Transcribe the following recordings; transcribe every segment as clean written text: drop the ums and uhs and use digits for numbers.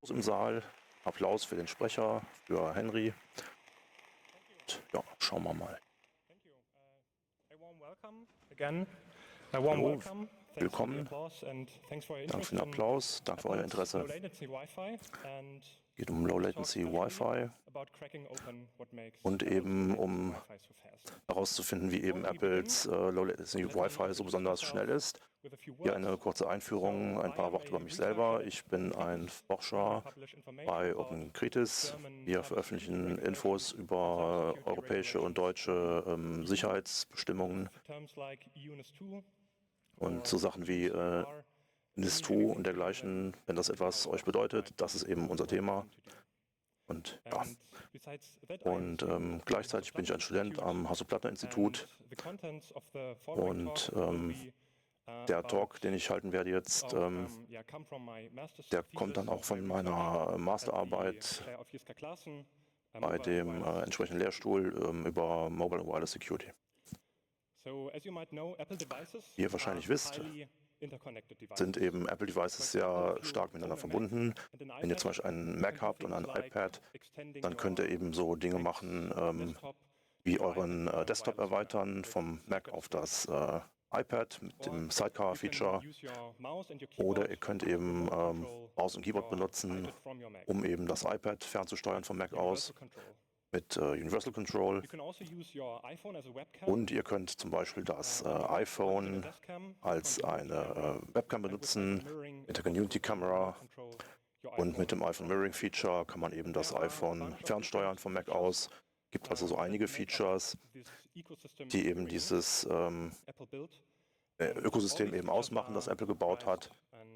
im Saal. Applaus für den Sprecher, für Henry. Und ja, schauen wir mal. Hallo, willkommen. Danke für den Applaus, danke für euer Interesse. Geht um Low Latency Wi-Fi und eben um herauszufinden, wie eben Apples Low Latency Wi-Fi so besonders schnell ist. Hier eine kurze Einführung, ein paar Worte über mich selber. Ich bin ein Forscher bei OpenCritis. Wir veröffentlichen Infos über europäische und deutsche Sicherheitsbestimmungen und so Sachen wie NIS2 und dergleichen. Wenn das etwas euch bedeutet, das ist eben unser Thema. Und ja, gleichzeitig bin ich ein Student am Hasso-Plattner-Institut und der Talk, den ich halten werde jetzt, der kommt dann auch von meiner Masterarbeit bei dem entsprechenden Lehrstuhl über Mobile und Wireless Security. Wie ihr wahrscheinlich wisst, sind eben Apple-Devices sehr stark miteinander verbunden. Wenn ihr zum Beispiel einen Mac habt und ein iPad, dann könnt ihr eben so Dinge machen, wie euren Desktop erweitern vom Mac auf das iPad mit dem Sidecar-Feature. Oder ihr könnt eben Maus und Keyboard benutzen, um eben das iPad fernzusteuern vom Mac aus mit Universal Control. Und ihr könnt zum Beispiel das iPhone als eine Webcam benutzen mit der Community Camera. Und mit dem iPhone Mirroring Feature kann man eben das iPhone fernsteuern vom Mac aus. Gibt also so einige Features, die eben dieses Ökosystem eben ausmachen, das Apple gebaut hat.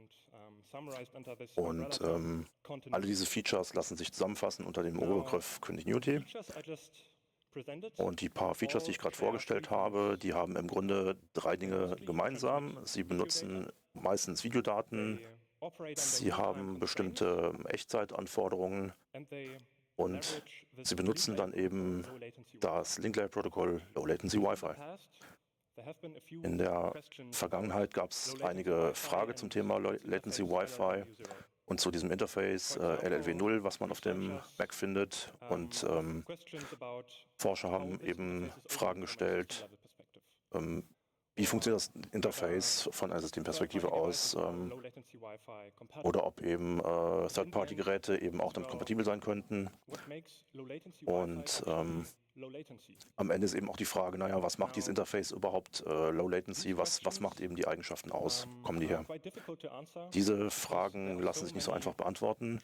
Und alle diese Features lassen sich zusammenfassen unter dem Oberbegriff Continuity. Und die paar Features, die ich gerade vorgestellt habe, die haben im Grunde drei Dinge gemeinsam. Sie benutzen meistens Videodaten, sie haben bestimmte Echtzeitanforderungen und sie benutzen dann eben das Link-Layer-Protokoll Low Latency Wi-Fi. In der Vergangenheit gab es einige Fragen zum Thema Low Latency Wi-Fi und zu diesem Interface LLW0, was man auf dem Mac findet. Und Forscher haben eben Fragen gestellt, wie funktioniert das Interface von einer Systemperspektive aus oder ob eben Third-Party-Geräte eben auch damit kompatibel sein könnten. Und am Ende ist eben auch die Frage, naja, was macht dieses Interface überhaupt Low Latency, was macht eben die Eigenschaften aus, kommen die her? Diese Fragen lassen sich nicht so einfach beantworten,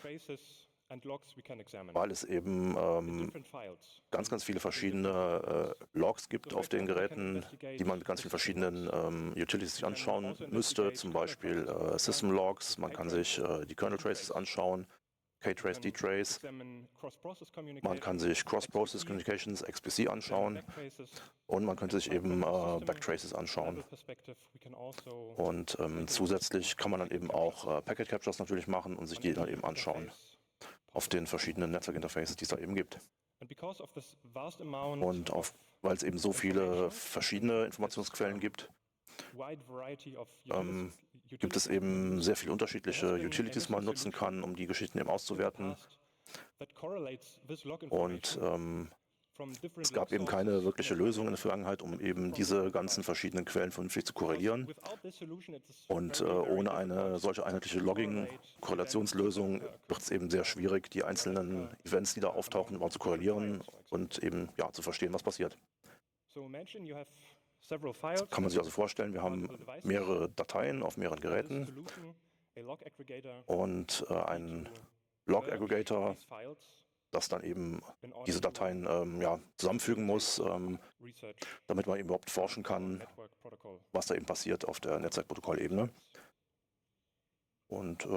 weil es eben ganz, ganz viele verschiedene Logs gibt auf den Geräten, die man mit ganz vielen verschiedenen Utilities sich anschauen müsste, zum Beispiel System Logs, man kann sich die Kernel Traces anschauen, K-Trace, D-Trace, man kann sich Cross-Process Communications, XPC anschauen und man könnte sich eben Backtraces anschauen. Und zusätzlich kann man dann eben auch Packet Captures natürlich machen und sich die dann eben anschauen auf den verschiedenen Netzwerkinterfaces, die es da eben gibt. Und weil es eben so viele verschiedene Informationsquellen gibt, gibt es eben sehr viele unterschiedliche Utilities, die man nutzen kann, um die Geschichten eben auszuwerten. Und es gab eben keine wirkliche Lösung in der Vergangenheit, um eben diese ganzen verschiedenen Quellen vernünftig zu korrelieren. Und ohne eine solche einheitliche Logging-Korrelationslösung wird es eben sehr schwierig, die einzelnen Events, die da auftauchen, überhaupt zu korrelieren und eben ja, zu verstehen, was passiert. Kann man sich also vorstellen, wir haben mehrere Dateien auf mehreren Geräten und ein Log-Aggregator, das dann eben diese Dateien zusammenfügen muss, damit man eben überhaupt forschen kann, was da eben passiert auf der Netzwerkprotokollebene. Und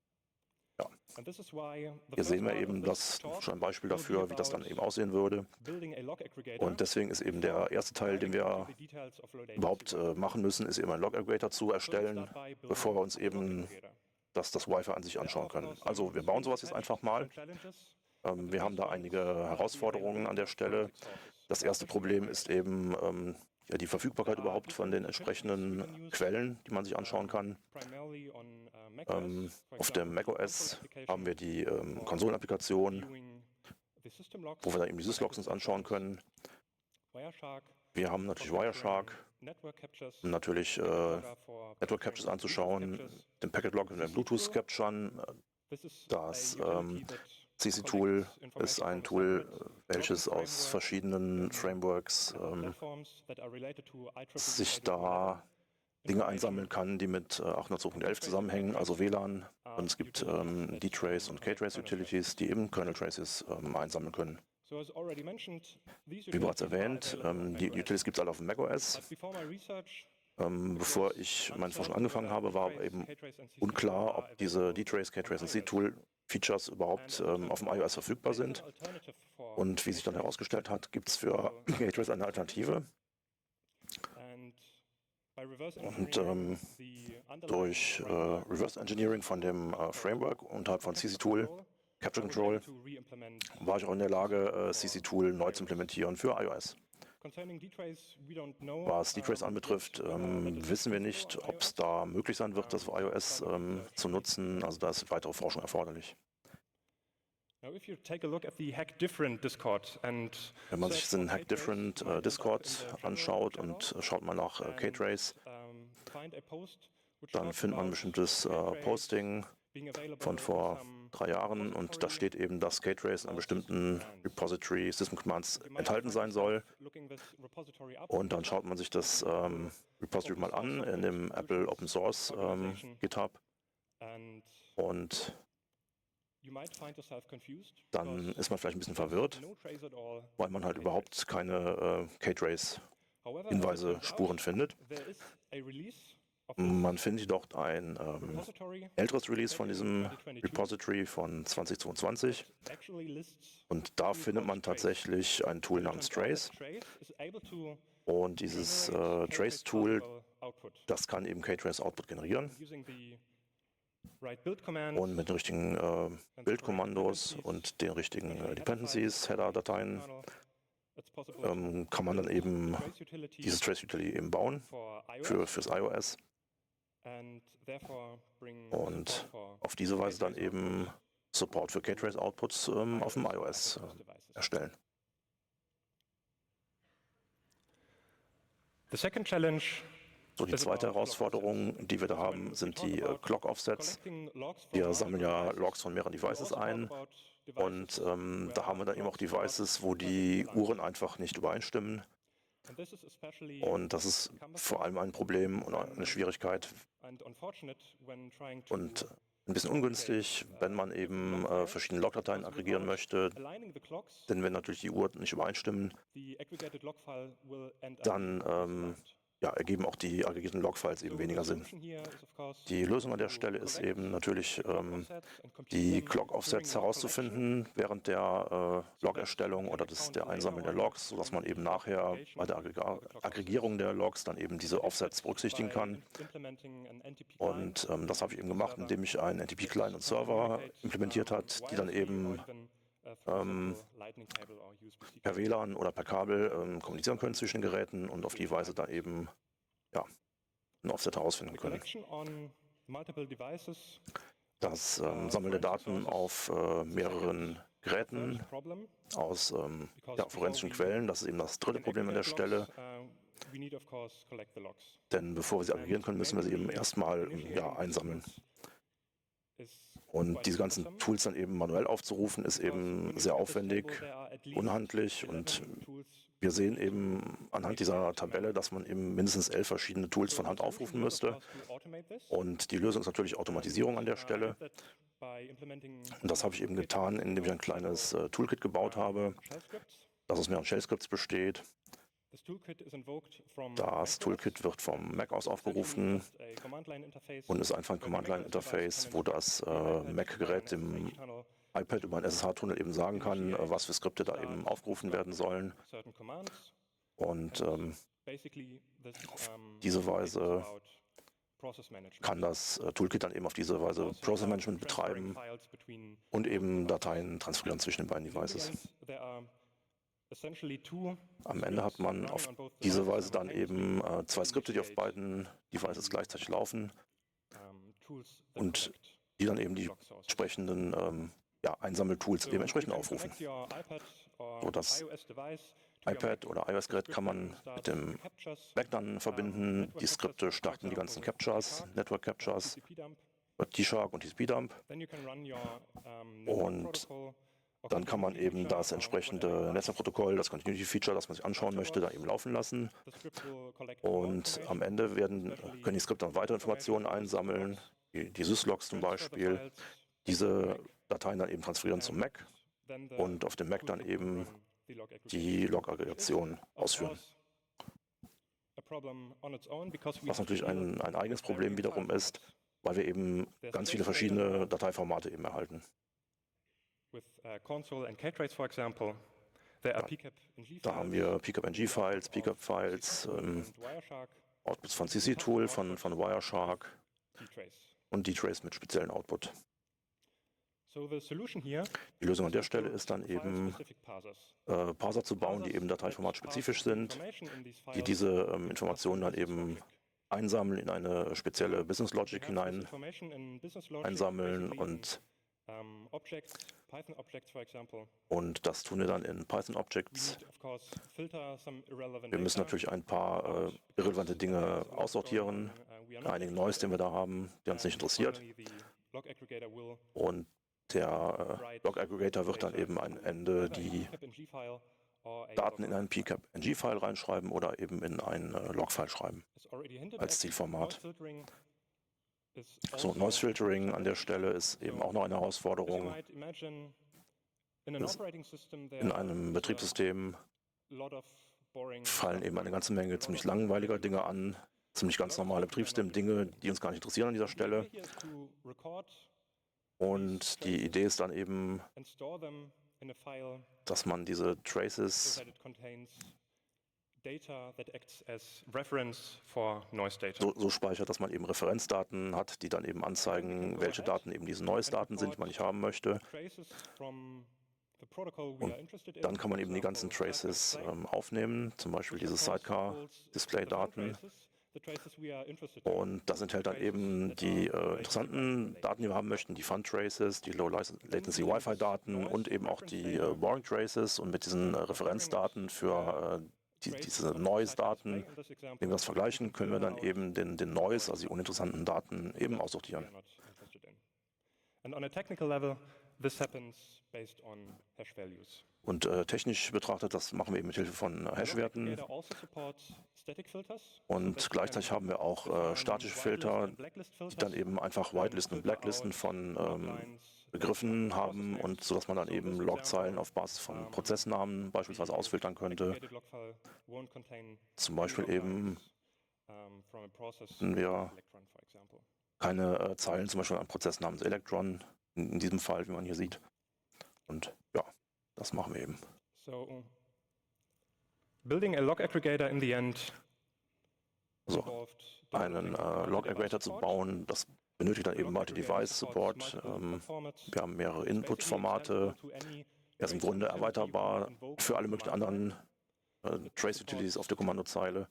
hier sehen wir eben das schon ein Beispiel dafür, wie das dann eben aussehen würde. Und deswegen ist eben der erste Teil, den wir überhaupt machen müssen, ist eben einen Log-Aggregator zu erstellen, bevor wir uns eben das Wi-Fi an sich anschauen können. Also wir bauen sowas jetzt einfach mal. Wir haben da einige Herausforderungen an der Stelle. Das erste Problem ist eben die Verfügbarkeit überhaupt von den entsprechenden Quellen, die man sich anschauen kann. Auf dem macOS haben wir die Konsolenapplikation, wo wir dann eben die Syslogs uns anschauen können. Wir haben natürlich Wireshark, um natürlich Network Captures anzuschauen, den Packet Log und den Bluetooth Capturen. Das CC-Tool ist ein Tool, welches aus verschiedenen Frameworks sich da Dinge einsammeln kann, die mit 802.11 zusammenhängen, also WLAN. Und es gibt D-Trace und K-Trace Utilities, die eben Kernel Traces einsammeln können. Wie bereits erwähnt, die Utilities gibt es alle auf dem macOS. Bevor ich meine Forschung angefangen habe, war eben unklar, ob diese D-Trace, K-Trace und C-Tool-Features überhaupt auf dem iOS verfügbar sind. Und wie sich dann herausgestellt hat, gibt es für K-Trace eine Alternative. Und durch Reverse Engineering von dem Framework unterhalb von CC-Tool, Capture Control, war ich auch in der Lage, CC-Tool neu zu implementieren für iOS. Was D-Trace anbetrifft, wissen wir nicht, ob es da möglich sein wird, das für iOS zu nutzen. Also da ist weitere Forschung erforderlich. Wenn man sich den Hackdifferent Discord anschaut und schaut mal nach K-Trace, dann findet man ein bestimmtes Posting von vor 3 Jahren und da steht eben, dass K-Trace in einem bestimmten Repository System Commands enthalten sein soll. Und dann schaut man sich das Repository mal an in dem Apple Open Source GitHub. Und dann ist man vielleicht ein bisschen verwirrt, weil man halt überhaupt keine K-Trace-Hinweise, Spuren findet. Man findet jedoch ein älteres Release von diesem Repository von 2022 und da findet man tatsächlich ein Tool namens Trace. Und dieses Trace-Tool, das kann eben K-Trace-Output generieren. Und mit den richtigen Bildkommandos und den richtigen Dependencies, Header-Dateien, kann man dann eben dieses Trace-Utility eben bauen fürs iOS. Und auf diese Weise dann eben Support für K-Trace-Outputs auf dem iOS erstellen. So, die zweite Herausforderung, die wir da haben, sind die Clock-Offsets. Wir sammeln ja Logs von mehreren Devices ein und da haben wir dann eben auch Devices, wo die Uhren einfach nicht übereinstimmen. Und das ist vor allem ein Problem und eine Schwierigkeit und ein bisschen ungünstig, wenn man eben verschiedene Logdateien aggregieren möchte. Denn wenn natürlich die Uhren nicht übereinstimmen, dann ergeben auch die aggregierten Logfiles eben weniger Sinn. Die Lösung an der Stelle ist eben natürlich, die Clock-Offsets herauszufinden während der Log-Erstellung oder der Einsammeln der Logs, sodass man eben nachher bei der Aggregierung der Logs dann eben diese Offsets berücksichtigen kann. Und das habe ich eben gemacht, indem ich einen NTP-Client und Server implementiert hat, die dann eben per WLAN oder per Kabel kommunizieren können zwischen den Geräten und auf die Weise dann eben ein Offset herausfinden können. Das Sammeln der Daten auf mehreren Geräten aus forensischen Quellen, das ist eben das dritte Problem an der Stelle. Denn bevor wir sie aggregieren können, müssen wir sie eben erstmal einsammeln. Und diese ganzen Tools dann eben manuell aufzurufen, ist eben sehr aufwendig, unhandlich und wir sehen eben anhand dieser Tabelle, dass man eben mindestens 11 verschiedene Tools von Hand aufrufen müsste. Und die Lösung ist natürlich Automatisierung an der Stelle. Und das habe ich eben getan, indem ich ein kleines Toolkit gebaut habe, das aus mehreren Shell-Scripts besteht. Das Toolkit wird vom Mac aus aufgerufen und ist einfach ein Command-Line-Interface, wo das Mac-Gerät dem iPad über einen SSH-Tunnel eben sagen kann, was für Skripte da eben aufgerufen werden sollen. Und auf diese Weise kann das Toolkit dann eben auf diese Weise Process Management betreiben und eben Dateien transferieren zwischen den beiden Devices. Am Ende hat man auf diese Weise dann eben 2 Skripte, die auf beiden Devices gleichzeitig laufen. und die dann eben die entsprechenden Einsammeltools eben entsprechend aufrufen. So, das iPad oder iOS-Gerät kann man mit dem Mac dann verbinden. Die Skripte starten die ganzen Captchas, Network Captchas, T-Shark und TCP-Dump. Und dann kann man eben das entsprechende Netzwerkprotokoll, das Continuity-Feature, das man sich anschauen möchte, da eben laufen lassen. Und am Ende können die Skripte dann weitere Informationen einsammeln, die Syslogs zum Beispiel. Diese Dateien dann eben transferieren zum Mac und auf dem Mac dann eben die Log-Aggregation ausführen. Was natürlich ein eigenes Problem wiederum ist, weil wir eben ganz viele verschiedene Dateiformate eben erhalten. Da haben wir PCAP-NG-Files, PCAP-Files, Outputs von CC-Tool, von Wireshark und dtrace mit speziellen Output. Die Lösung an der Stelle ist dann eben, Parser zu bauen, die eben dateiformatspezifisch sind, die diese Informationen dann eben einsammeln, in eine spezielle Business Logic hinein einsammeln und das tun wir dann in Python Objects. Wir müssen natürlich ein paar irrelevante Dinge aussortieren, einige Noise, den wir da haben, der uns nicht interessiert. Und der Log-Aggregator wird dann eben am Ende die Daten in einen PCAP-NG-File reinschreiben oder eben in ein Log-File schreiben als Zielformat. So, Noise Filtering an der Stelle ist eben auch noch eine Herausforderung. In einem Betriebssystem fallen eben eine ganze Menge ziemlich langweiliger Dinge an, ziemlich ganz normale Betriebssystem-Dinge, die uns gar nicht interessieren an dieser Stelle. Und die Idee ist dann eben, dass man diese Traces so speichert, dass man eben Referenzdaten hat, die dann eben anzeigen, welche Daten eben diese Noise-Daten sind, die man nicht haben möchte. Und dann kann man eben die ganzen Traces aufnehmen, zum Beispiel diese Sidecar-Display-Daten. Und das enthält dann eben die interessanten Daten, die wir haben möchten, die Fun-Traces, die Low-Latency-Wi-Fi-Daten und eben auch die Boring-Traces. Und mit diesen Referenzdaten für diese Noise-Daten, wenn wir das vergleichen, können wir dann eben den Noise, also die uninteressanten Daten, eben aussortieren. Und technisch betrachtet, das machen wir eben mit Hilfe von Hash-Werten. Und gleichzeitig haben wir auch statische Filter, die dann eben einfach Whitelisten und Blacklisten von Begriffen haben, und so dass man dann eben Logzeilen auf Basis von Prozessnamen beispielsweise ausfiltern könnte. Zum Beispiel eben, wenn wir keine Zeilen zum Beispiel an Prozess namens Electron, in diesem Fall, wie man hier sieht. Und ja, das machen wir eben. So, building a log aggregator in the end. So, einen Log-Aggregator zu bauen, das benötigt dann eben Multi-Device-Support. Wir haben mehrere Input-Formate. Er ist im Grunde erweiterbar für alle möglichen anderen Trace-Utilities auf der Kommandozeile.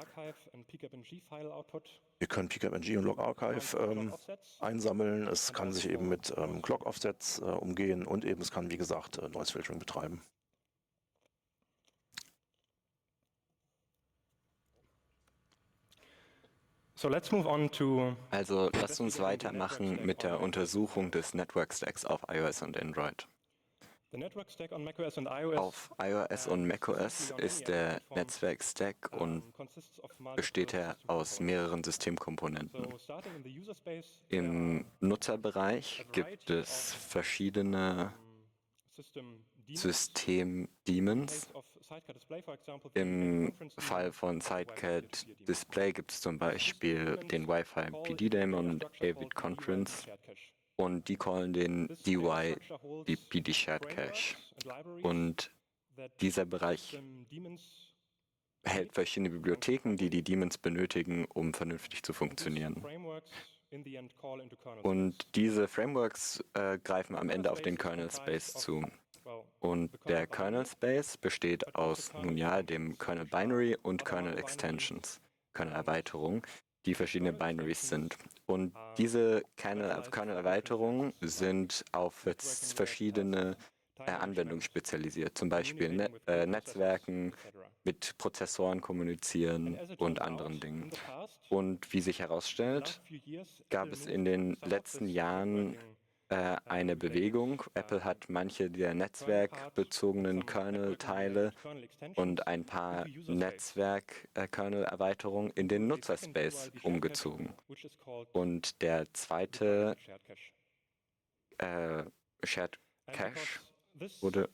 Wir können PCAP-NG und Log-Archive einsammeln. Es kann sich eben mit Clock-Offsets umgehen und eben es kann, wie gesagt, Noise-Filtering betreiben. Also lasst uns weitermachen mit der Untersuchung des Network Stacks auf iOS und Android. Auf iOS und macOS ist der Netzwerk-Stack und besteht er aus mehreren Systemkomponenten. Im Nutzerbereich gibt es verschiedene System-Daemons. Im Fall von Sidecar Display gibt es zum Beispiel den Wi-Fi PD-Daemon und Avid Conference. Und die callen den DY, die PD Shared Cache. Und dieser Bereich hält verschiedene Bibliotheken, die die Daemons benötigen, um vernünftig zu funktionieren. Und diese Frameworks greifen am Ende auf den Kernel Space zu. Und der Kernel Space besteht aus, nun ja, dem Kernel Binary und Kernel Extensions, Kernel Erweiterungen, die verschiedene Binaries sind. Und diese Kernel-Erweiterungen sind auf verschiedene Anwendungen spezialisiert, zum Beispiel Netzwerken, mit Prozessoren kommunizieren und anderen Dingen. Und wie sich herausstellt, gab es in den letzten Jahren eine Bewegung. Apple hat manche der netzwerkbezogenen Kernel-Teile und ein paar Netzwerk-Kernel-Erweiterungen in den Nutzerspace umgezogen. Und der zweite Shared Cache wurde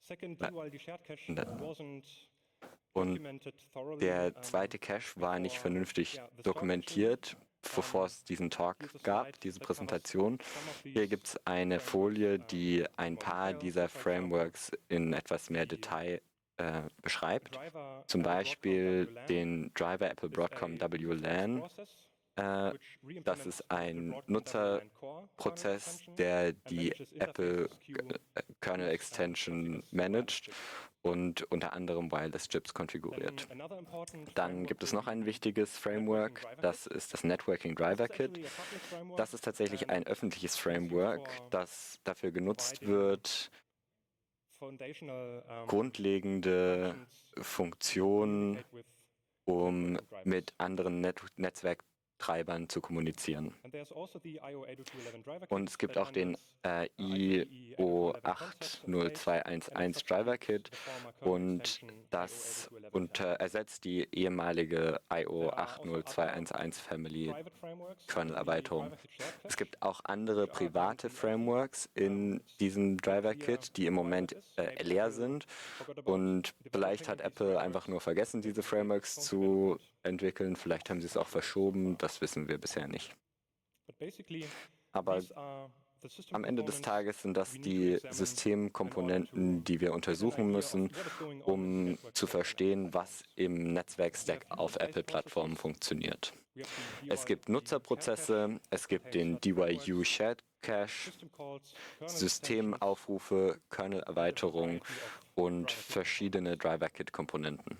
und der zweite Cache war nicht vernünftig dokumentiert, bevor es diesen Talk gab, diese Präsentation. Hier gibt es eine Folie, die ein paar dieser Frameworks in etwas mehr Detail beschreibt. Zum Beispiel den Driver Apple Broadcom WLAN. Das ist ein Nutzerprozess, der die Apple Kernel Extension managt und unter anderem Wireless Chips konfiguriert. Dann gibt es noch ein wichtiges Framework, das ist das Networking Driver Kit. Das ist tatsächlich ein öffentliches Framework, das dafür genutzt wird, grundlegende Funktionen, um mit anderen Netzwerktreibern zu kommunizieren. Und es gibt auch den IO80211 Driver Kit und das ersetzt die ehemalige IO80211 Family Kernel Erweiterung. Es gibt auch andere private Frameworks in diesem Driver Kit, die im Moment leer sind, und vielleicht hat Apple einfach nur vergessen, diese Frameworks zu entwickeln. Vielleicht haben sie es auch verschoben, das wissen wir bisher nicht. Aber am Ende des Tages sind das die Systemkomponenten, die wir untersuchen müssen, um zu verstehen, was im Netzwerkstack auf Apple-Plattformen funktioniert. Es gibt Nutzerprozesse, es gibt den DYU Shared Cache, Systemaufrufe, Kernel-Erweiterungen und verschiedene Driver-Kit-Komponenten.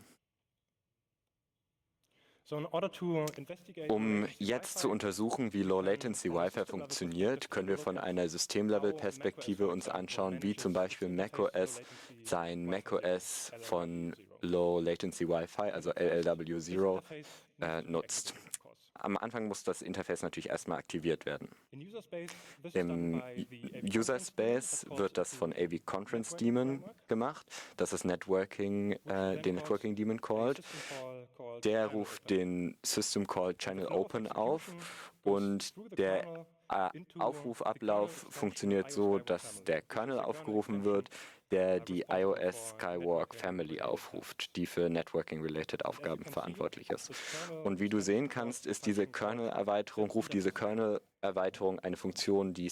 Um jetzt zu untersuchen, wie Low-Latency Wi-Fi funktioniert, können wir von einer System-Level-Perspektive uns anschauen, wie zum Beispiel macOS sein macOS von Low-Latency Wi-Fi, also LLW0, nutzt. Am Anfang muss das Interface natürlich erstmal aktiviert werden. Im User Space wird das von AV Conference Daemon gemacht. Das ist den Networking Daemon called. Der ruft den System Call Channel Open auf und der Aufrufablauf funktioniert so, dass der Kernel aufgerufen wird, der die iOS Skywalk Family aufruft, die für Networking-related Aufgaben verantwortlich ist. Und wie du sehen kannst, ist diese Kernel-Erweiterung, ruft diese Kernel-Erweiterung eine Funktion, die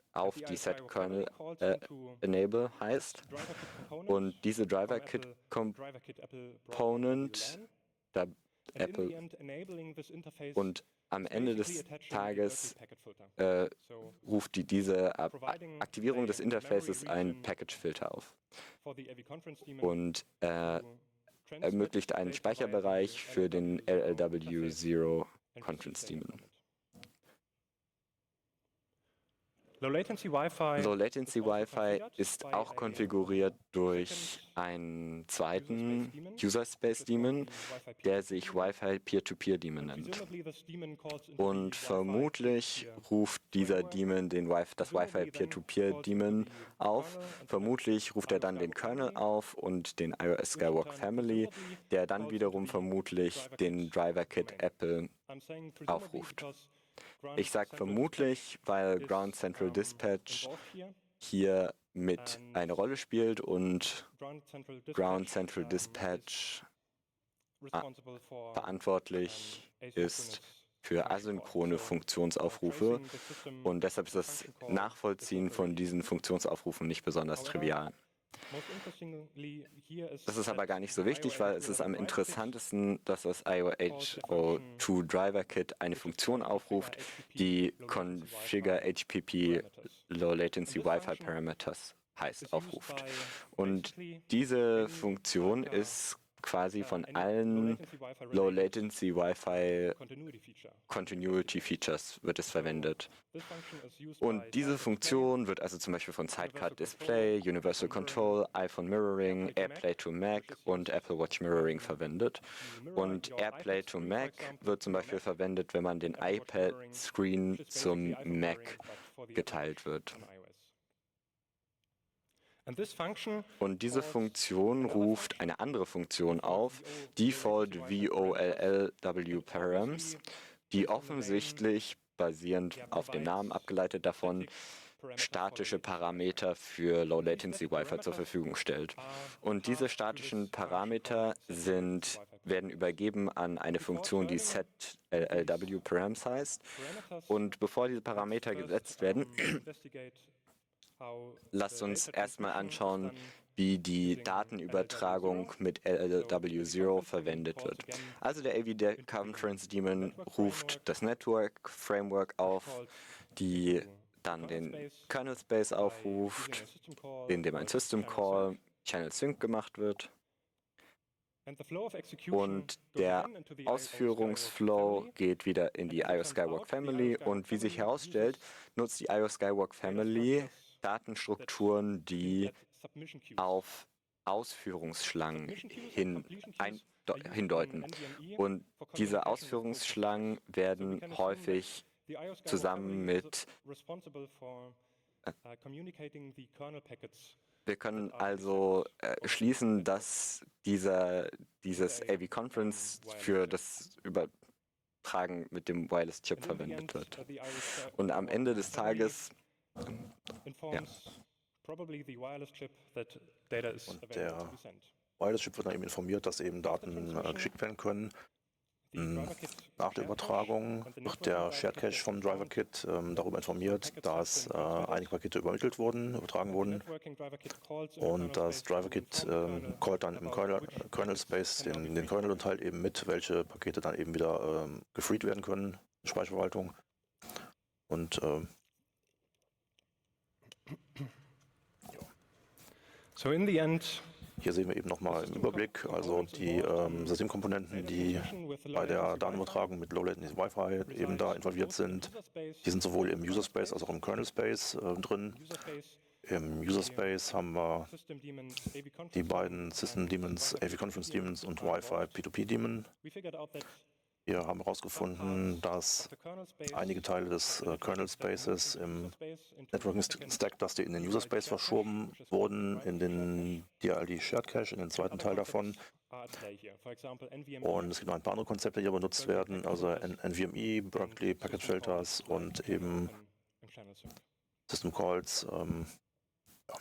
setKernel enable heißt. Und diese Driver Kit Component, da Apple und am Ende des Tages ruft diese Aktivierung des Interfaces einen Package-Filter auf und ermöglicht einen Speicherbereich für den LLW0 Conference Daemon. Low-Latency Wi-Fi ist auch konfiguriert durch einen zweiten User-Space-Daemon, der sich Wi-Fi Peer-to-Peer-Daemon nennt. Und vermutlich ruft dieser Daemon das Wi-Fi Peer-to-Peer-Daemon auf. Vermutlich ruft er dann den Kernel auf und den iOS Skywalk Family, der dann wiederum vermutlich den Driver Kit Apple aufruft. Ich sage vermutlich, weil Ground Central Dispatch hier mit eine Rolle spielt und Ground Central Dispatch verantwortlich ist für asynchrone Funktionsaufrufe und deshalb ist das Nachvollziehen von diesen Funktionsaufrufen nicht besonders trivial. Das ist aber gar nicht so wichtig, weil es ist am interessantesten, dass das IOH02 Driver Kit eine Funktion aufruft, die Configure HPP Low Latency Wi-Fi Parameters aufruft. Und diese Funktion ist quasi von allen Low-Latency Wi-Fi Continuity Features wird es verwendet. Und diese Funktion wird also zum Beispiel von Sidecar Display, Universal Control, iPhone Mirroring, AirPlay to Mac und Apple Watch Mirroring verwendet. Und AirPlay to Mac wird zum Beispiel verwendet, wenn man den iPad-Screen zum Mac geteilt wird. Und diese Funktion ruft eine andere Funktion auf, Default VOLLW Params, die offensichtlich, basierend auf dem Namen abgeleitet davon, statische Parameter für Low-Latency Wi-Fi zur Verfügung stellt. Und diese statischen Parameter werden übergeben an eine Funktion, die setLLW Params heißt. Und bevor diese Parameter gesetzt werden, lasst uns erstmal anschauen, wie die Datenübertragung mit LLW0 verwendet wird. Also der AV Conference Daemon ruft das Network Framework auf, die dann den Kernel Space aufruft, in dem ein System Call Channel Sync gemacht wird. Und der Ausführungsflow geht wieder in die IO Skywalk Family und wie sich herausstellt, nutzt die IO Skywalk Family Datenstrukturen, die auf Ausführungsschlangen hindeuten. Und diese Ausführungsschlangen werden häufig zusammen mit wir können also schließen, dass dieses AV Conference für das Übertragen mit dem Wireless Chip verwendet wird. Und am Ende des Tages und der Wireless Chip wird dann eben informiert, dass eben Daten geschickt werden können. Nach der Übertragung wird der Shared Cache vom Driver Kit darüber informiert, dass einige Pakete übertragen wurden. Und das Driver Kit callt dann im Kernel Space den Kernel und teilt eben mit, welche Pakete dann eben wieder gefreed werden können, Speicherverwaltung. Und so in the end, hier sehen wir eben nochmal im Überblick, also die Systemkomponenten, die bei der Datenübertragung mit Low Latency Wi-Fi eben da involviert sind. Die sind sowohl im User Space als auch im Kernel Space drin. Im User Space haben wir die beiden System Daemons, AV Conference Daemons und Wi-Fi P2P Daemon. Wir haben herausgefunden, dass einige Teile des Kernel Spaces im Networking Stack, dass die in den User Space verschoben wurden, in den DLD Shared Cache, in den zweiten Teil davon. Und es gibt noch ein paar andere Konzepte, die hier benutzt werden, also NVMe, Berkeley, Packet Filters und eben System Calls. Ja.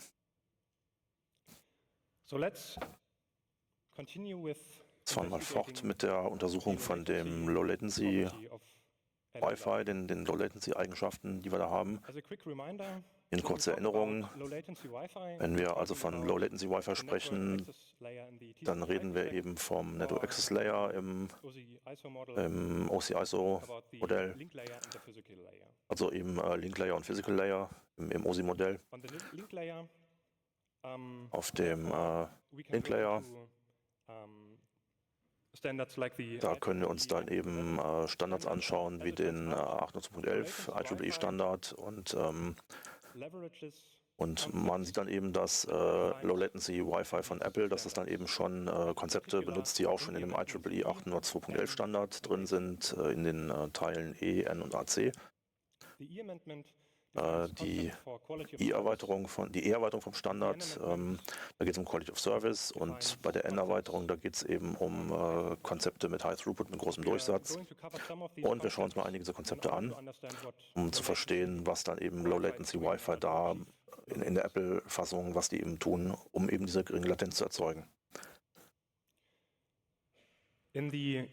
So let's continue with Jetzt fahren wir mal fort mit der Untersuchung von dem Low Latency Wi-Fi, den Low Latency Eigenschaften, die wir da haben. In kurzer Erinnerung, wenn wir also von Low Latency Wi-Fi sprechen, dann reden wir eben vom Network Access Layer im OSI-ISO-Modell, also eben Link Layer und Physical Layer im OSI-Modell. Auf dem Link Layer da können wir uns dann eben Standards anschauen, wie den 802.11 IEEE Standard und man sieht dann eben das Low Latency Wi-Fi von Apple, dass es dann eben schon Konzepte benutzt, die auch schon in dem IEEE 802.11 Standard drin sind, in den Teilen E, N und AC. Die E-Erweiterung vom Standard, da geht es um Quality of Service und bei der N-Erweiterung, da geht es eben um Konzepte mit High Throughput, mit großem Durchsatz. Und wir schauen uns mal einige dieser Konzepte an, um zu verstehen, was dann eben Low Latency Wi-Fi da in der Apple-Fassung, was die eben tun, um eben diese geringe Latenz zu erzeugen. In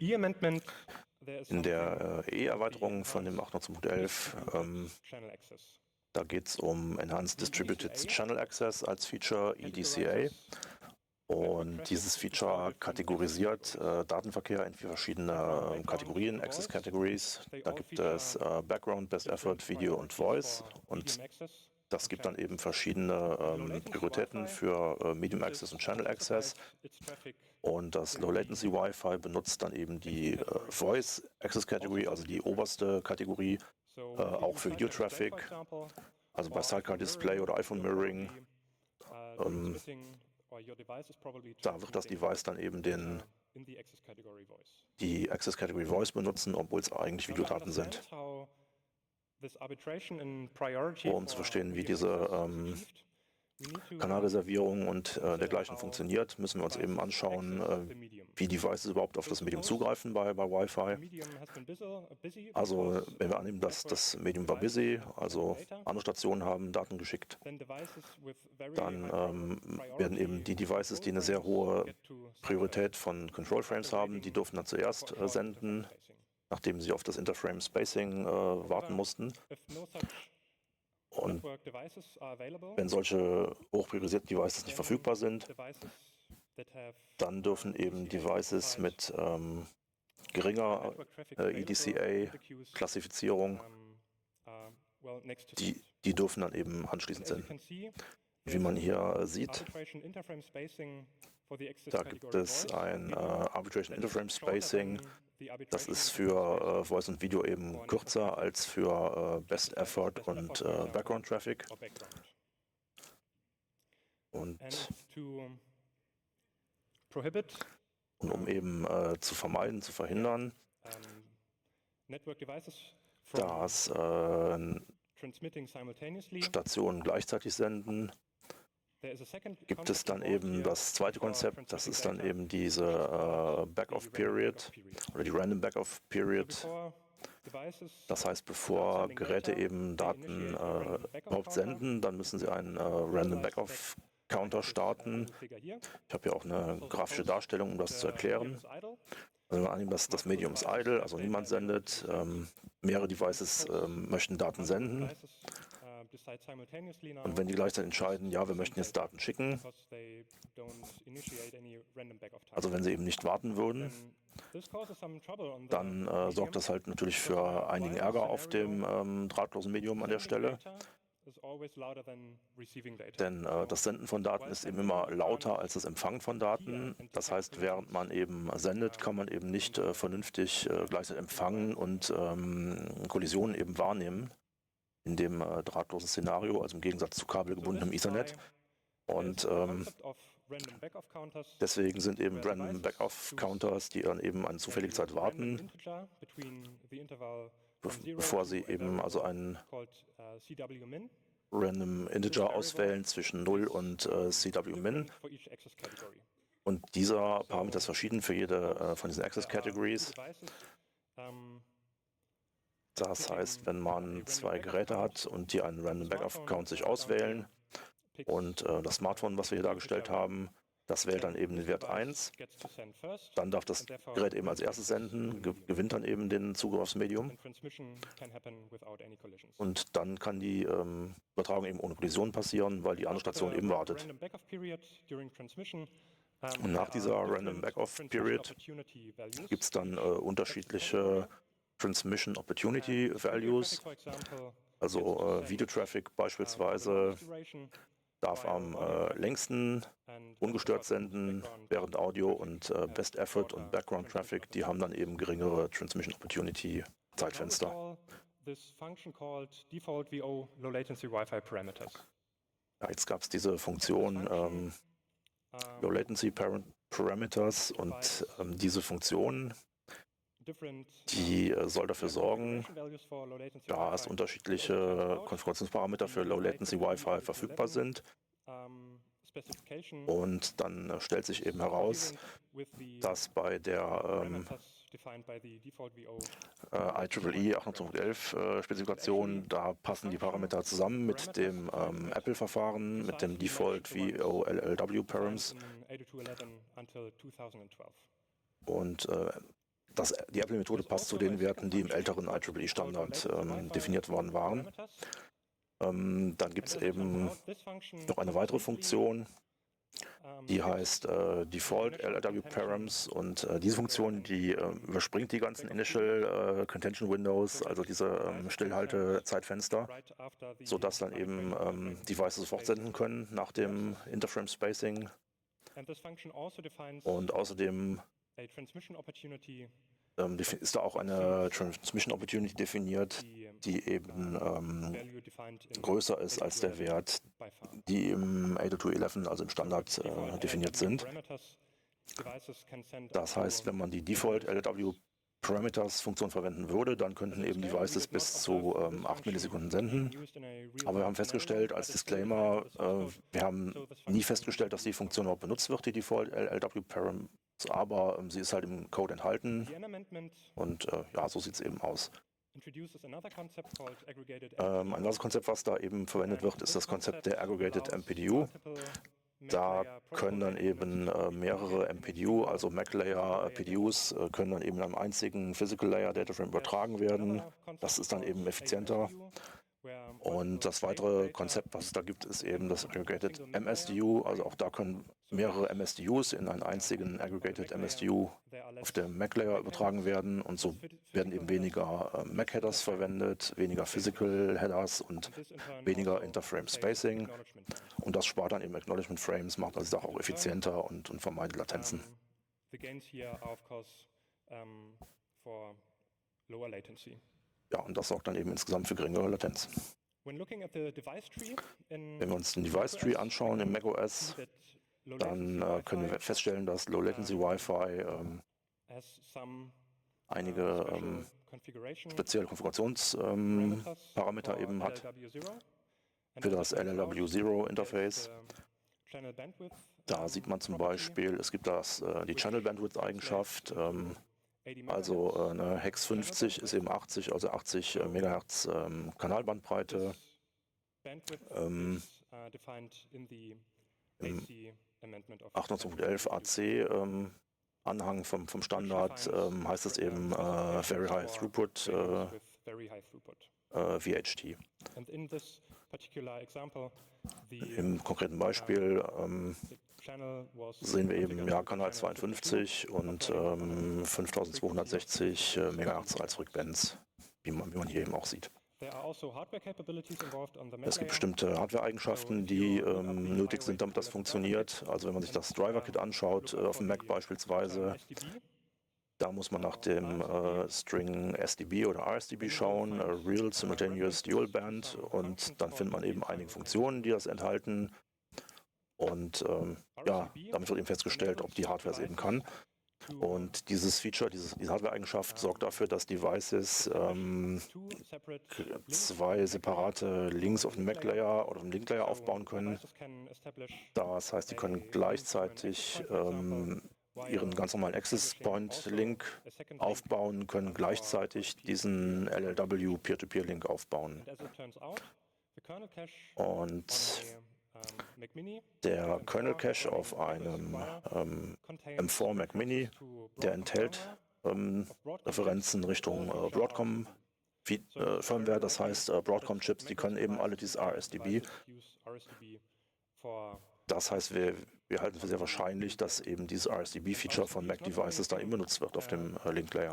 der E-Erweiterung von dem 802.11 da geht es um Enhanced Distributed Channel Access als Feature, EDCA. Und dieses Feature kategorisiert Datenverkehr in 4 verschiedene Kategorien, Access Categories. Da gibt es Background, Best Effort, Video und Voice. Und Das gibt dann eben verschiedene Prioritäten für Medium Access und Channel Access. Und das Low Latency Wi-Fi benutzt dann eben die Voice Access Category, also die oberste Kategorie, auch für Video-Traffic, also bei Sidecar Display oder iPhone Mirroring. Da wird das Device dann eben die Access Category Voice benutzen, obwohl es eigentlich Videodaten sind. Um zu verstehen, wie diese Kanalreservierung und dergleichen funktioniert, müssen wir uns eben anschauen, wie Devices überhaupt auf das Medium zugreifen bei Wi-Fi. Also wenn wir annehmen, dass das Medium war busy, also andere Stationen haben Daten geschickt, dann werden eben die Devices, die eine sehr hohe Priorität von Control Frames haben, die dürfen dann zuerst senden, nachdem sie auf das Interframe Spacing warten mussten. Und wenn solche hochpriorisierten Devices nicht verfügbar sind, dann dürfen eben Devices mit geringer EDCA-Klassifizierung, die dürfen dann eben anschließend senden. Wie man hier sieht, da gibt es ein Arbitration Interframe Spacing. Das ist für Voice und Video eben kürzer als für Best Effort und Background Traffic. Und um eben zu verhindern, dass Stationen gleichzeitig senden, gibt es dann eben das zweite Konzept, das ist dann eben diese Back-off-Period oder die Random Back-off-Period. Das heißt, bevor Geräte eben Daten überhaupt senden, dann müssen sie einen Random Back-off-Counter starten. Ich habe hier auch eine grafische Darstellung, um das zu erklären. Also wir annehmen, dass das Medium ist idle, also niemand sendet. Mehrere Devices möchten Daten senden. Und wenn die gleichzeitig entscheiden, ja, wir möchten jetzt Daten schicken, also wenn sie eben nicht warten würden, dann sorgt das halt natürlich für einigen Ärger auf dem drahtlosen Medium an der Stelle. Denn das Senden von Daten ist eben immer lauter als das Empfangen von Daten. Das heißt, während man eben sendet, kann man eben nicht vernünftig gleichzeitig empfangen und Kollisionen eben wahrnehmen in dem drahtlosen Szenario, also im Gegensatz zu kabelgebundenem Ethernet. Und deswegen sind eben Random Back-off-Counters, die dann eben eine zufällige Zeit warten, bevor sie eben also einen Random Integer auswählen zwischen 0 und CW-Min. Und dieser Parameter ist verschieden für jede von diesen Access Categories. Das heißt, wenn man zwei Geräte hat und die einen Random Back-off-Count sich auswählen und das Smartphone, was wir hier dargestellt haben, das wählt dann eben den Wert 1, dann darf das Gerät eben als erstes senden, gewinnt dann eben den Zugriff aufs Medium und dann kann die Übertragung eben ohne Kollision passieren, weil die andere Station eben wartet. Und nach dieser Random Back-off Period gibt es dann unterschiedliche Transmission Opportunity Values, also Video-Traffic beispielsweise darf am längsten ungestört senden, während Audio und Best Effort und Background Traffic, die haben dann eben geringere Transmission Opportunity Zeitfenster. Ja, jetzt gab es diese Funktion Low Latency Parameters und diese Funktion, die soll dafür sorgen, dass unterschiedliche Konfigurationsparameter für Low Latency Wi-Fi verfügbar sind. Und dann stellt sich eben heraus, dass bei der IEEE 802.11 Spezifikation, da passen die Parameter zusammen mit dem Apple-Verfahren, mit dem Default VOLLW Params. Und die Apple-Methode passt zu den Werten, die im älteren IEEE-Standard definiert worden waren. Dann gibt es eben noch eine weitere Funktion, die heißt Default LLW Params, und diese Funktion, die überspringt die ganzen Initial Contention Windows, also diese Stillhalte-Zeitfenster, sodass dann eben Devices fortsenden können nach dem Interframe Spacing. Und außerdem ist da auch eine Transmission Opportunity definiert, die eben größer ist als der Wert, die im 802.11, also im Standard, definiert sind. Das heißt, wenn man die Default LLW Parameters Funktion verwenden würde, dann könnten eben Devices bis zu 8 Millisekunden senden. Aber wir haben festgestellt, als Disclaimer, wir haben nie festgestellt, dass die Funktion überhaupt benutzt wird, die Default LLW Parameters, aber sie ist halt im Code enthalten, und ja, so sieht es eben aus. Ein anderes Konzept, was da eben verwendet wird, ist das Konzept der Aggregated MPDU. Da können dann eben mehrere MPDU, also MAC-Layer PDUs, können dann eben in einem einzigen Physical Layer Dataframe übertragen werden. Das ist dann eben effizienter. Und das weitere Konzept, was es da gibt, ist eben das Aggregated MSDU. Also auch da können mehrere MSDUs in einen einzigen Aggregated MSDU auf dem MAC-Layer übertragen werden. Und so werden eben weniger MAC-Headers verwendet, weniger Physical Headers und weniger Interframe Spacing. Und das spart dann eben Acknowledgement Frames, macht also auch effizienter und vermeidet Latenzen. Ja, und das sorgt dann eben insgesamt für geringere Latenz. Wenn wir uns den Device Tree anschauen im macOS, dann können wir feststellen, dass Low Latency Wi-Fi einige spezielle Konfigurationsparameter eben hat für das LLW0 Interface. Da sieht man zum Beispiel, es gibt die Channel Bandwidth Eigenschaft. Also eine Hex 50 ist eben 80, also 80 MHz Kanalbandbreite. Im 802.11 AC Anhang vom Standard heißt es eben Very High Throughput VHT. Im konkreten Beispiel sehen wir eben Kanal 52 und 5260 MHz als Frequenz, wie man hier eben auch sieht. Es gibt bestimmte Hardware-Eigenschaften, die nötig sind, damit das funktioniert. Also wenn man sich das Driver-Kit anschaut, auf dem Mac beispielsweise, da muss man nach dem String SDB oder RSDB schauen, Real Simultaneous Dual Band, und dann findet man eben einige Funktionen, die das enthalten. Und ja, damit wird eben festgestellt, ob die Hardware es eben kann. Und dieses Feature, diese Hardware-Eigenschaft sorgt dafür, dass Devices zwei separate Links auf dem Mac-Layer oder dem Link-Layer aufbauen können. Das heißt, die können gleichzeitig ihren ganz normalen Access-Point-Link aufbauen, können gleichzeitig diesen LLW Peer-to-Peer-Link aufbauen. Und der Kernel Cache auf einem M4 Mac Mini, der enthält Referenzen Richtung Broadcom Firmware, das heißt Broadcom-Chips, die können eben alle dieses RSDB. Das heißt, wir halten für sehr wahrscheinlich, dass eben dieses RSDB-Feature von Mac-Devices dann eben benutzt wird auf dem Link-Layer.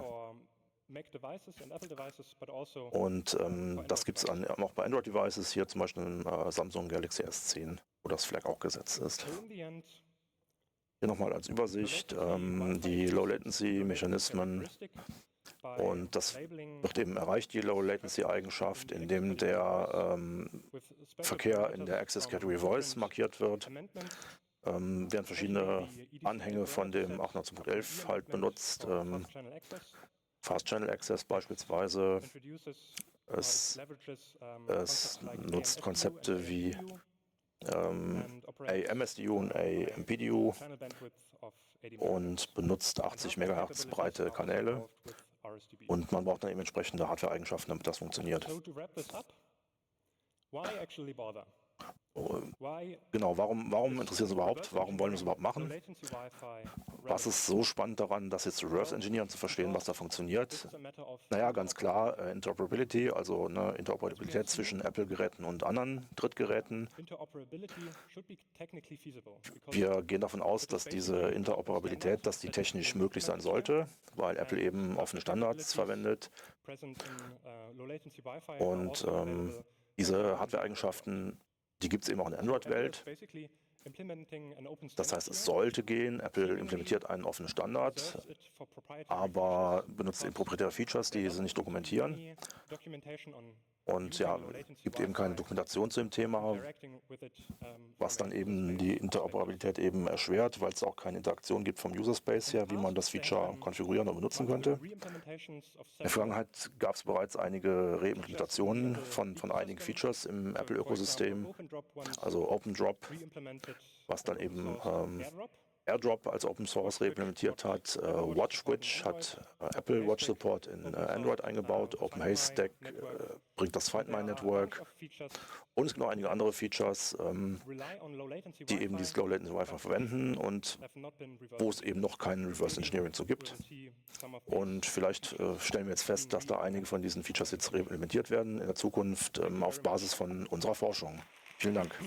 Und das gibt es auch bei Android-Devices, hier zum Beispiel im Samsung Galaxy S10, wo das Flag auch gesetzt ist. Hier nochmal als Übersicht die Low-Latency-Mechanismen. Und das wird eben erreicht, die Low-Latency-Eigenschaft, indem der Verkehr in der Access Category Voice markiert wird. Werden verschiedene Anhänge von dem 802.11 halt benutzt. Fast Channel Access beispielsweise. Es nutzt Konzepte wie AMSDU und AMPDU und benutzt 80 MHz breite Kanäle. Und man braucht dann eben entsprechende Hardware-Eigenschaften, damit das funktioniert. Genau, warum interessiert uns überhaupt? Warum wollen wir es überhaupt machen? Was ist so spannend daran, das jetzt reverse engineeren, zu verstehen, was da funktioniert? Naja, ganz klar, Interoperability, also eine Interoperabilität zwischen Apple-Geräten und anderen Drittgeräten. Wir gehen davon aus, dass diese Interoperabilität, dass die technisch möglich sein sollte, weil Apple eben offene Standards verwendet. Und diese Hardware-Eigenschaften, die gibt es eben auch in der Android-Welt. Das heißt, es sollte gehen. Apple implementiert einen offenen Standard, aber benutzt eben proprietäre Features, die sie nicht dokumentieren. Und ja, es gibt eben keine Dokumentation zu dem Thema, was dann eben die Interoperabilität eben erschwert, weil es auch keine Interaktion gibt vom User Space her, wie man das Feature konfigurieren und benutzen könnte. In der Vergangenheit gab es bereits einige Reimplementationen von einigen Features im Apple-Ökosystem, also OpenDrop, was dann eben AirDrop als Open Source reimplementiert hat. WatchWitch hat Apple Watch Support in Android eingebaut. OpenHaystack bringt das Find My Network. Und es gibt noch einige andere Features, die eben dieses Low Latency Wi-Fi verwenden und wo es eben noch kein Reverse Engineering zu gibt. Und vielleicht stellen wir jetzt fest, dass da einige von diesen Features jetzt reimplementiert werden in der Zukunft auf Basis von unserer Forschung. Vielen Dank.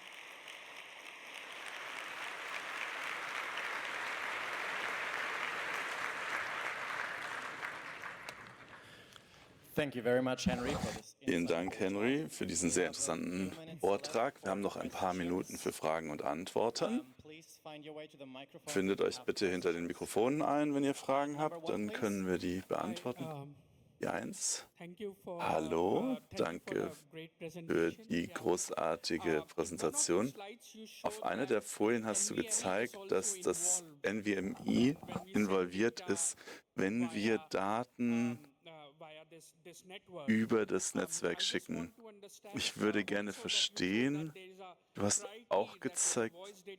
Vielen Dank, Henry, für diesen sehr interessanten Vortrag. Wir haben noch ein paar Minuten für Fragen und Antworten. Findet euch bitte hinter den Mikrofonen ein, wenn ihr Fragen habt, dann können wir die beantworten. Die 1. Hallo, danke für die großartige Präsentation. Auf einer der Folien hast du gezeigt, dass das NVMe involviert ist, wenn wir Daten über das Netzwerk schicken. Ich würde gerne verstehen, du hast auch gezeigt,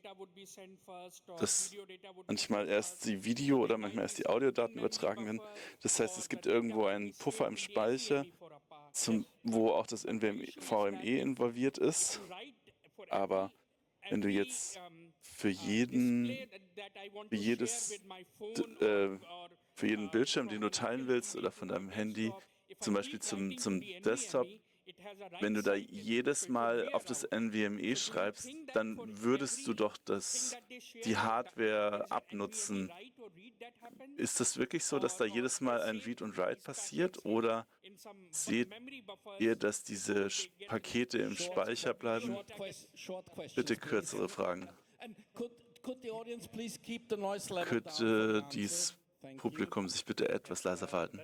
dass manchmal erst die Video- oder manchmal erst die Audiodaten übertragen werden. Das heißt, es gibt irgendwo einen Puffer im Speicher, wo auch das NVMe involviert ist. Aber wenn du jetzt für jeden Bildschirm, den du teilen willst, oder von deinem Handy, zum Beispiel zum Desktop, wenn du da jedes Mal auf das NVMe schreibst, dann würdest du doch die Hardware abnutzen. Ist das wirklich so, dass da jedes Mal ein Read und Write passiert? Oder seht ihr, dass diese Pakete im Speicher bleiben? Bitte kürzere Fragen. Könnte dieses Publikum sich bitte etwas leiser verhalten?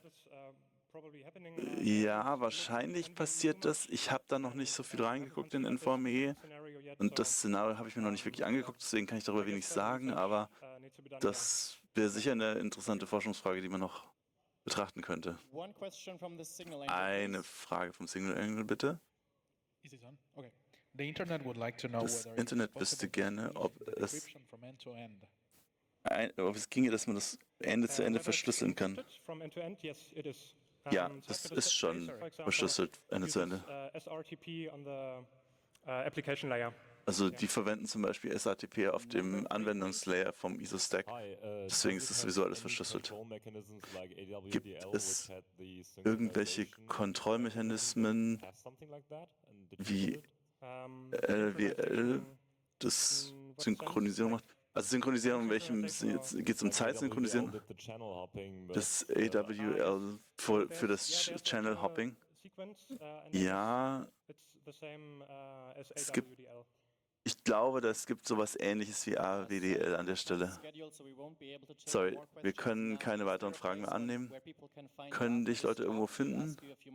Ja, wahrscheinlich passiert das. Ich habe da noch nicht so viel reingeguckt in NVMe und das Szenario habe ich mir noch nicht wirklich angeguckt, deswegen kann ich darüber wenig sagen, aber das wäre sicher eine interessante Forschungsfrage, die man noch betrachten könnte. Eine Frage vom Single Angle, bitte. Das Internet wüsste gerne, ob es ginge, dass man das Ende zu Ende verschlüsseln kann. Ja, das ist schon verschlüsselt, Ende zu Ende. Also die verwenden zum Beispiel SRTP auf dem Anwendungslayer vom ISO-Stack. Deswegen ist das sowieso alles verschlüsselt. Gibt es irgendwelche Kontrollmechanismen, wie LWL das Synchronisierung macht? Also Synchronisierung, in welchem geht es um Zeitsynchronisierung? Das AWL für das Channel Hopping? Ja, ich glaube, es gibt sowas Ähnliches wie AWDL an der Stelle. Sorry, wir können keine weiteren Fragen mehr annehmen. Können dich Leute irgendwo finden?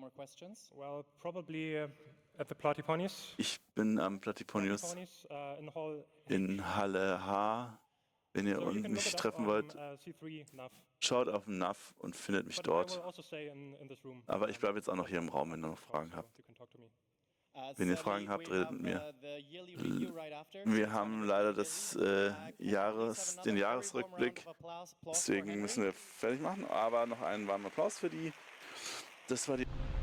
Ich bin am Platyponius in Halle H. Wenn ihr mich treffen wollt, schaut auf den NAV und findet mich dort. Aber ich bleibe jetzt auch noch hier im Raum, wenn ihr noch Fragen habt. Wenn ihr Fragen habt, redet mit mir. Wir haben leider den Jahresrückblick, deswegen müssen wir fertig machen. Aber noch einen warmen Applaus für die. Das war die...